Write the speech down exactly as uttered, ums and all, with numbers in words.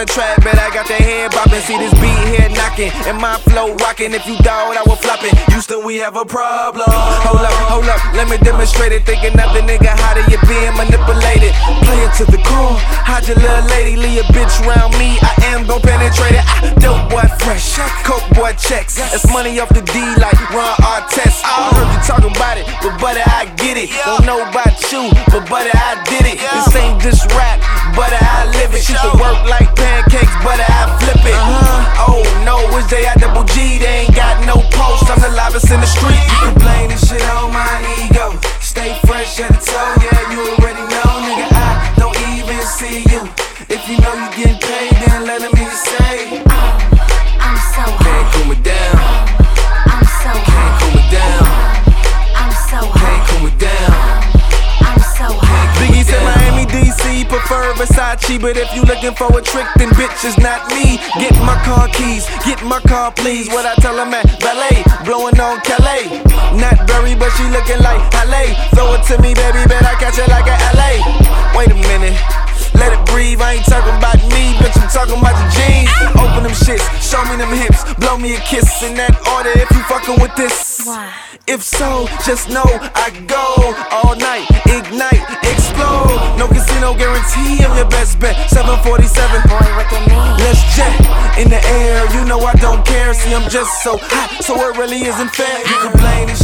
trap, but I got that head bopping. See this beat here knocking, and my flow rocking. If you doubt, I was flopping. Houston, we have a problem. Hold up, hold up, let me demonstrate it. Thinking nothing, nigga, how do you being manipulated? Play it to the core. How'd your little lady leave a bitch around me? I am gon' penetrate it. I, dope boy fresh, coke boy checks. It's money off the D like Ron Artest. I heard you talking about it, but buddy, I get it. Don't know about you, but buddy, I did it. This ain't just rap, buddy, I live it. She can work like pancakes, buddy, I flip it. Oh no, it's J I double G, they ain't got no post. I'm the livest in the street. You complain and shit on my ego. Stay fresh at the toe, yeah, you already know, nigga. I don't even see you. If you know you getting paid, then let me say, I'm so hot. Can't cool me down. I'm so Can't hot. cool me down. I'm so Can't hot. cool me down. I'm so hot. Biggie said Miami, D C, prefer Versace. But if you looking for a trick, then bitch is not me. Get my car keys, get my car please. What I tell him at ballet, blowing on Calais. Not very, but she looking like L A. Throw it to me, baby, bet I catch it like a L A. Wait a minute, let it breathe, I ain't talking about me, bitch, I'm talking about the jeans. Open them shits, show me them hips, blow me a kiss in that order if you fucking with this. Why? If so, just know I go all night, ignite, explode. No casino guarantee, I'm your best bet. seven forty-seven, Boy, look at me. let's jet in the air. You know I don't care, see I'm just so hot, so it really isn't fair. You complain and